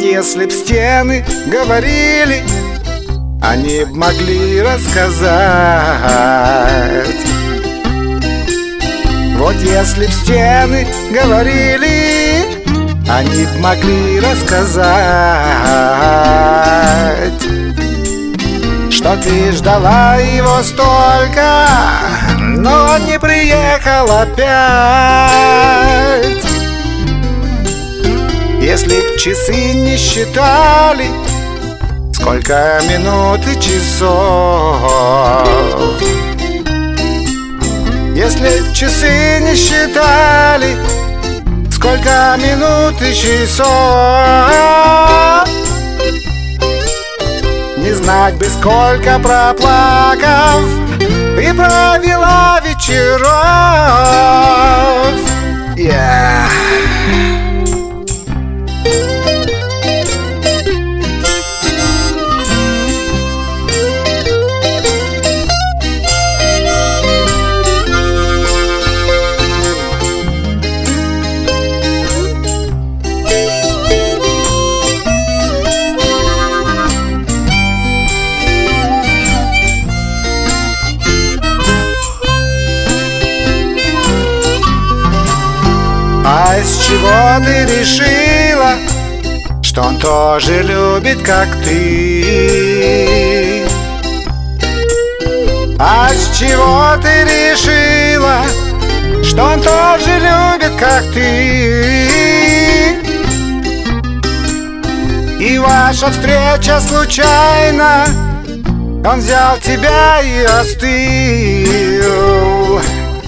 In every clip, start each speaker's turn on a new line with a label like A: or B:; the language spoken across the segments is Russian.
A: если б стены говорили, они б могли рассказать. Вот если б стены говорили, они б могли рассказать, что ты ждала его столько, но он не приехал опять. Если б часы не считали, сколько минут и часов, если б часы не считали, сколько минут и часов, не знать бы, сколько проплакав и провела вечеров. А с чего ты решила, что он тоже любит, как ты? А с чего ты решила, что он тоже любит, как ты? И ваша встреча случайно, он взял тебя и остыл.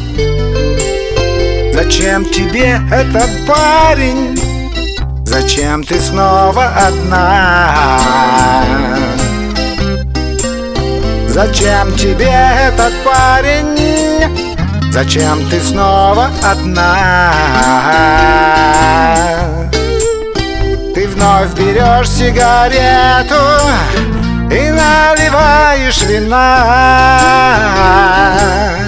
A: Зачем тебе этот парень? Зачем ты снова одна? Зачем тебе этот парень? Зачем ты снова одна? Ты вновь берешь сигарету и наливаешь вина.